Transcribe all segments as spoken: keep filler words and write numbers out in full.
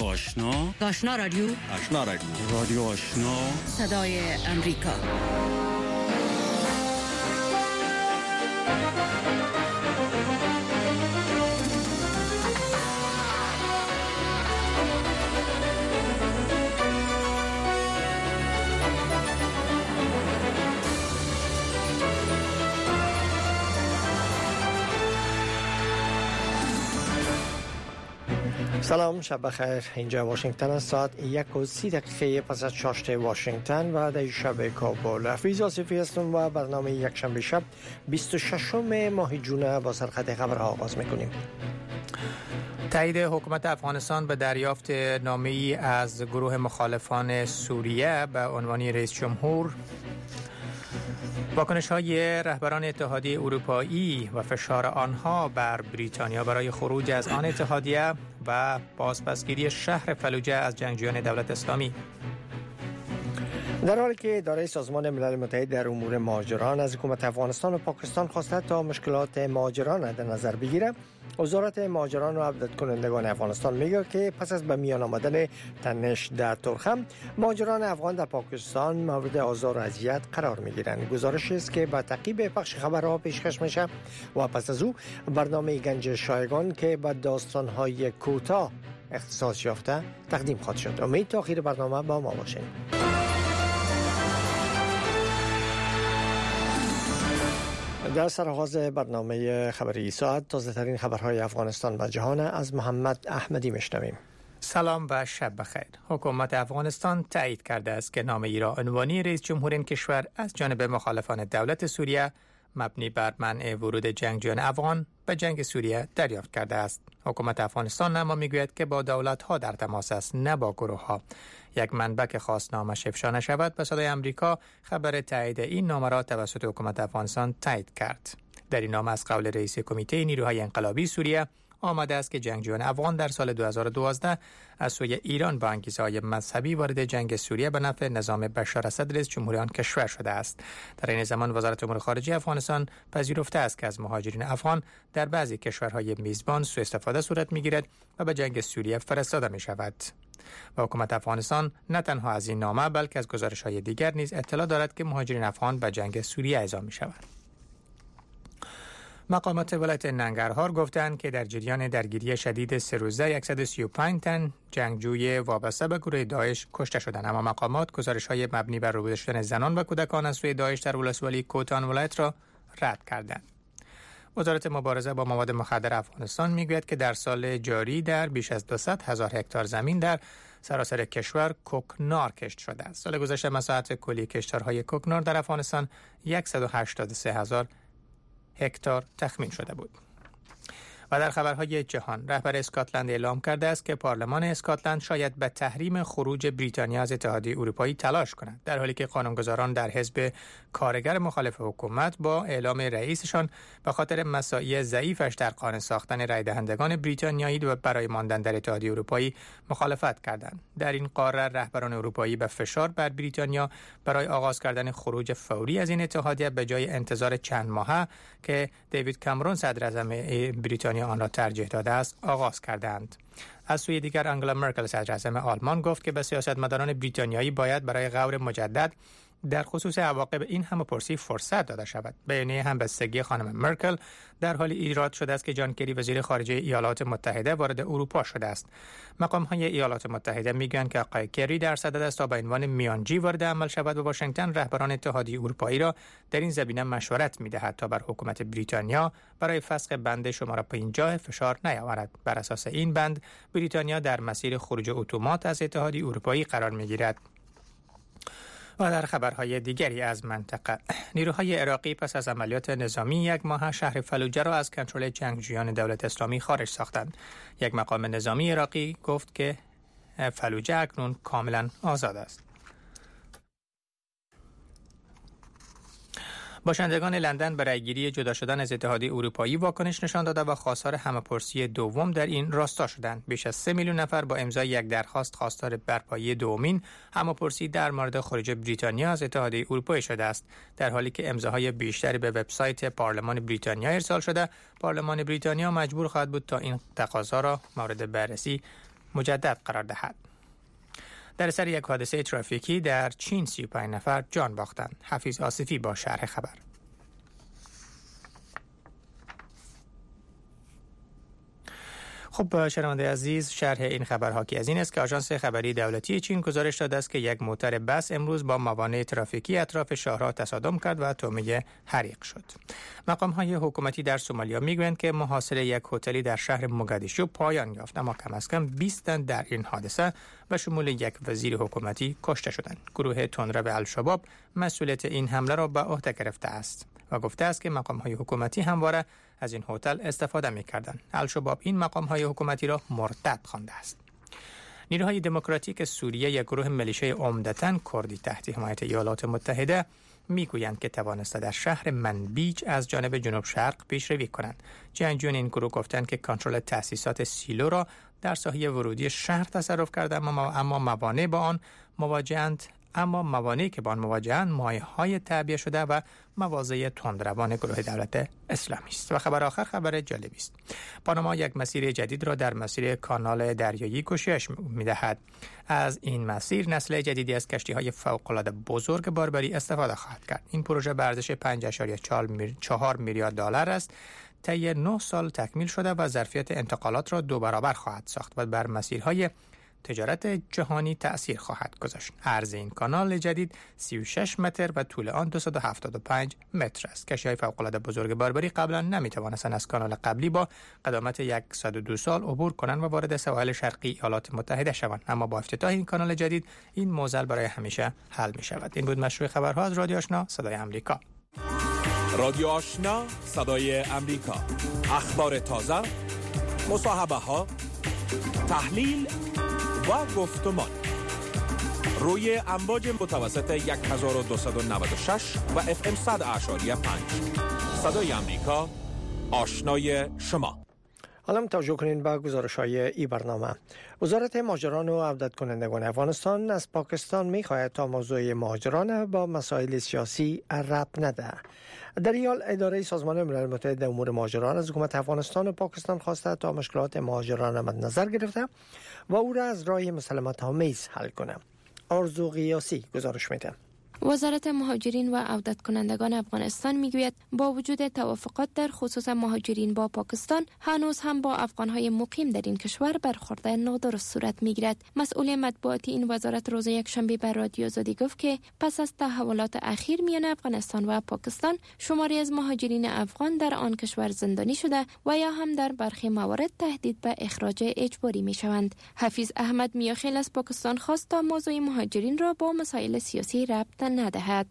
آشنا آشنا رادیو آشنا رادیو رادیو آشنا صدای امریکا. سلام، شب بخیر. اینجا واشنگتن است. ساعت یک و سی دقیقه پس از چاشت واشنگتن و در شب کابل. افیز آصفی هستم و برنامه یک شنبه شب بیست و ششم ماه جون با سرخط خبرها آغاز میکنیم. تایید حکومت افغانستان به دریافت نامه‌ای از گروه مخالفان سوریه به عنوان رئیس جمهور، واکنش‌های رهبران اتحادیه اروپایی و فشار آنها بر بریتانیا برای خروج از آن اتحادیه و بازپسگیری شهر فلوجه از جنگجویان دولت اسلامی. در حالی که اداره سازمان ملل متحد در امور مهاجران از حکومت افغانستان و پاکستان خواسته تا مشکلات مهاجران در نظر بگیره، وزارت مهاجران و عودت کنندگان افغانستان میگه که پس از به میان آمدن تنش در ترخم، مهاجران افغان در پاکستان مورد آزار و اذیت قرار میگیرند. گزارشی است که با تعقیب پخش خبرها پیشکش میشه و پس از او برنامه گنج شایگان که با داستان‌های کوتاه اختصاص یافته تقدیم خواهد شد. امید تا آخر برنامه با ما باشین. در سرآغاز برنامه خبری ساعت تازه ترین خبرهای افغانستان و جهان از محمد احمدی میشنویم. سلام و شب بخیر. حکومت افغانستان تایید کرده است که نامه‌ای را عنوانی رئیس جمهور این کشور از جانب مخالفان دولت سوریه مبنی بر منع ورود جنگجویان افغان به جنگ سوریه دریافت کرده است. حکومت افغانستان اما میگوید که با دولت‌ها در تماس است، نه با گروه‌ها. یک منبع که خواست نامش افشا نشود به صدای آمریکا خبر تایید این نامه را توسط حکومت افغانستان تایید کرد. در این نامه از قول رئیس کمیته نیروهای انقلابی سوریه آمده است که جنگجویان افغان در سال دو هزار و دوازده از سوی ایران با انگیزه‌های مذهبی وارد جنگ سوریه به نفع نظام بشار اسد رئیس جمهوری آن کشور شده است. در این زمان وزارت امور خارجه افغانستان پذیرفته است که از مهاجرین افغان در بعضی کشورهای میزبان سوء استفاده صورت می‌گیرد و به جنگ سوریه فرستاده می‌شود. و حکومت افغانستان نه تنها از این نامه بلکه از گزارش‌های دیگر نیز اطلاع دارد که مهاجرین افغان به جنگ سوریه اعزام می‌شوند. مقامات ولایت ننگرهار گفتند که در جریان درگیری شدید سه روزه صد و سی و پنج تن جنگجوی وابسته به گروه داعش کشته شدند، اما مقامات گزارش‌های مبنی بر روبوده شدن زنان و کودکان از سوی داعش در ولسوالی کوتان ولایت را رد کردند. وزارت مبارزه با مواد مخدر افغانستان میگوید که در سال جاری در بیش از دویست هزار هکتار زمین در سراسر کشور کوکنار کشت شده است. سال گذشته مساحت کلی کشتارهای کوکنار در افغانستان صد و هشتاد و سه هزار هکتار تخمین شده بود. و در خبرهای جهان، رهبر اسکاتلند اعلام کرده است که پارلمان اسکاتلند شاید به تحریم خروج بریتانیا از اتحادیه اروپایی تلاش کند، در حالی که قانونگذاران در حزب کارگر مخالف حکومت با اعلام رئیسشان به خاطر مساعی ضعیفش در قانع ساختن رای دهندگان بریتانیایی و برای ماندن در اتحادیه اروپایی مخالفت کردند. در این قاره رهبران اروپایی به فشار بر بریتانیا برای آغاز کردن خروج فوری از این اتحادیه به جای انتظار چند ماهه که دیوید کامرون صدر اعظم بریتانیا آن را ترجیح داده است آغاز کردند. از سوی دیگر آنگلا مرکل صدر اعظم آلمان گفت که به سیاستمداران بریتانیایی باید برای غور مجدد در خصوص عواقب این همه‌پرسی فرصت داده شود. بیانیه همبستگی خانم مرکل در حال ایراد شده است که جان کری وزیر خارجه ایالات متحده وارد اروپا شده است. مقام‌های ایالات متحده میگویند که آقای کری در صدد است تا به عنوان میانجی وارد عمل شود و واشنگتن رهبران اتحادیه اروپایی را در این زمینه مشورت می‌دهد تا بر حکومت بریتانیا برای فسخ بند شماره پنجاه فشار نیاورد. بر اساس این بند بریتانیا در مسیر خروج اتومات از اتحادیه اروپایی قرار می‌گیرد. و در خبرهای دیگری از منطقه، نیروهای عراقی پس از عملیات نظامی یک ماه شهر فلوجه را از کنترل جنگجویان دولت اسلامی خارج ساختند. یک مقام نظامی عراقی گفت که فلوجه اکنون کاملا آزاد است. باشندگان لندن برای گیری جدا شدن از اتحادیه اروپایی واکنش نشان داده و خواستار همه‌پرسی دوم در این راستا شدند. بیش از سه میلیون نفر با امضای یک درخواست خواستار برپایی دومین همه‌پرسی در مورد خروج بریتانیا از اتحادیه اروپایی شده است. در حالی که امضاهای بیشتری به وبسایت پارلمان بریتانیا ارسال شده، پارلمان بریتانیا مجبور خواهد بود تا این تقاضا را مورد بررسی مجدد قرار دهد. در سر یک حادثه ترافیکی در چین سی و پنج نفر جان باختند. حفیظ آصفی با شرح خبر. خب شنونده عزیز، شرح این خبر حاکی از این است که آژانس خبری دولتی چین گزارش داده است که یک موتر بس امروز با موانع ترافیکی اطراف شاهراه تصادم کرد و طعمه حریق شد. مقام‌های حکومتی در سومالیا میگویند که محاصره یک هتلی در شهر موگادیشو پایان یافت، اما کم از کم بیست تن در این حادثه به شمول یک وزیر حکومتی کشته شدند. گروه تندرو الشباب مسئولیت این حمله را به عهده گرفته است و گفته است که مقام‌های حکومتی همواره از این هتل استفاده می‌کردند. الشباب این مقام‌های حکومتی را مرتد خوانده است. نیروهای دموکراتیک سوریه، یک گروه میلیشیای عمدتاً کردی تحت حمایت ایالات متحده، میگویند که توانسته در شهر منبیج از جانب جنوب شرق پیشروی کنند. جنگجویان این گروه گفتند که کنترل تأسیسات سیلو را در ساحه ورودی شهر تصرف کردند، اما موانع با آن مواجهند اما موانعی که با آن مواجهند مایه‌های تعبیه شده و مواضع تندروان گروه دولت اسلامی است. و خبر آخر خبر جالبی است. پاناما یک مسیر جدید را در مسیر کانال دریایی گشایش می‌دهد. از این مسیر نسل جدیدی از کشتی‌های فوق‌العاده بزرگ باربری استفاده خواهد کرد. این پروژه به ارزش پنج ممیز چهار میلیارد دلار است. طی نه سال تکمیل شده و ظرفیت انتقالات را دو برابر خواهد ساخت و بر مسیرهای تجارت جهانی تأثیر خواهد گذاشت. عرض این کانال جدید سی و شش متر و طول آن دویست و هفتاد و پنج متر است. کشتی‌های فوق‌العاده بزرگ باربری قبلا نمی‌توانستند از کانال قبلی با قدامت صد و دو سال عبور کنند و وارد سواحل شرقی ایالات متحده شوند، اما با افتتاح این کانال جدید این معضل برای همیشه حل می‌شود. این بود مشروع خبرها از رادیو آشنا صدای آمریکا. رادیو آشنا صدای آمریکا، اخبار تازه، مصاحبه‌ها، تحلیل و گفتمان روی امواج متوسط هزار و دویست و نود و شش و اف ام صد اعشاری پنج. صدای آمریکا، آشنای شما. حالا توجه کنین به گزارش‌های این برنامه. وزارت مهاجران و عودت کنندگان افغانستان از پاکستان می‌خواهد تا موضوع مهاجران با مسائل سیاسی ربط نده. در این حال اداره سازمان ملل متحد امور مهاجران از حکومت افغانستان و پاکستان خواسته تا مشکلات مهاجران مد نظر گرفته و او را از راه مسالمت آمیز حل کنه. آرزو قیاسی گزارش میده. وزارت مهاجرین و عودت کنندگان افغانستان میگوید با وجود توافقات در خصوص مهاجرین با پاکستان، هنوز هم با افغانهای مقیم در این کشور برخورد نادرست صورت میگیرد. مسئول مطبوعاتی این وزارت روز یکشنبه بر رادیو آزادی گفت که پس از تحولات اخیر میان افغانستان و پاکستان، شماری از مهاجرین افغان در آن کشور زندانی شده و یا هم در برخی موارد تهدید به اخراج اجباری میشوند. حفیظ احمد میاخیل از پاکستان خواست تا موضوع مهاجرین را با مسائل سیاسی ربط ندهد.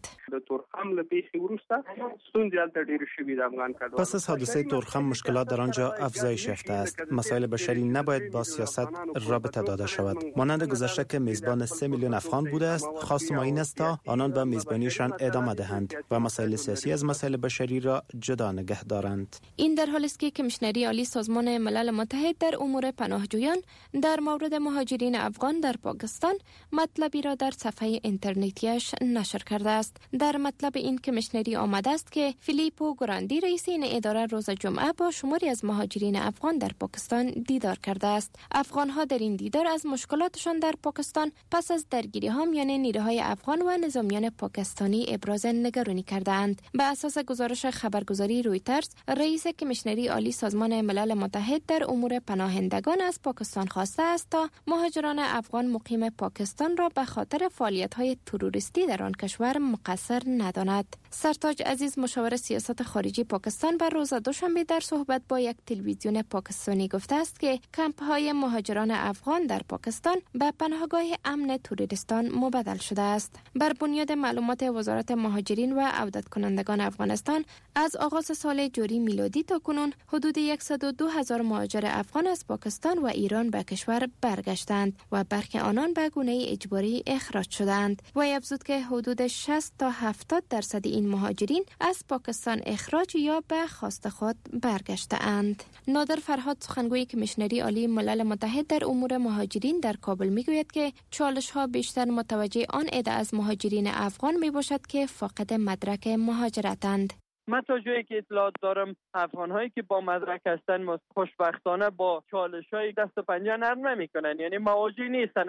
پس از حادثه تورخم مشکلات در آنجا افزایش یافته است. مسائل بشری نباید با سیاست رابطه داده شود. مانند گذشته که میزبان سه میلیون افغان بوده است، خواست ما این است تا آنان به میزبانیشان ادامه دهند و مسائل سیاسی از مسائل بشری را جدا نگه دارند. این در حالی است که کمیشنری عالی سازمان ملل متحد در امور پناهجویان در مورد مهاجرین افغان در پاکستان مطلبی را در صفحه اینترنتیش نشر کرده است. در مطلب این کمیشنری آمده است که فیلیپو گراندی رئیس این اداره روز جمعه با شماری از مهاجرین افغان در پاکستان دیدار کرده است. افغان‌ها در این دیدار از مشکلاتشان در پاکستان پس از درگیری‌ها میان نیروهای افغان و نظامیان پاکستانی ابراز نگرانی کردند. به اساس گزارش خبرگزاری رویترز، رئیس کمیشنری عالی سازمان ملل متحد در امور پناهندگان از پاکستان خواسته است تا مهاجران افغان مقیم پاکستان را به خاطر فعالیت‌های تروریستی در آن کشور مقصر نداند. سرتاج عزیز، مشاور سیاست خارجی پاکستان، بر روز دوشنبه در صحبت با یک تلویزیون پاکستانی گفته است که کمپ‌های مهاجران افغان در پاکستان به پناهگاه امن تروریستان مبدل شده است. بر بنیاد معلومات وزارت مهاجرین و عودت کنندگان افغانستان، از آغاز سال جاری میلادی تا کنون حدود صد و دو هزار مهاجر افغان از پاکستان و ایران به کشور برگشتند و برخی آنان به گونه اجباری اخراج شدند. و افزود که حدود شصت تا هفتاد درصد این مهاجرین از پاکستان اخراج یا به خواست خود برگشته اند. نادر فرهاد، سخنگوی کمیشنری عالی ملل متحد در امور مهاجرین در کابل میگوید که چالش ها بیشتر متوجه آن عده از مهاجرین افغان می باشد که فاقد مدرک مهاجرتند. من تا جایی که اطلاعات دارم افغان‌هایی که با مدرک هستن خوشبختانه با چالش‌های دست و پنجه نرم نمی‌کنن، یعنی مواجه نیستن.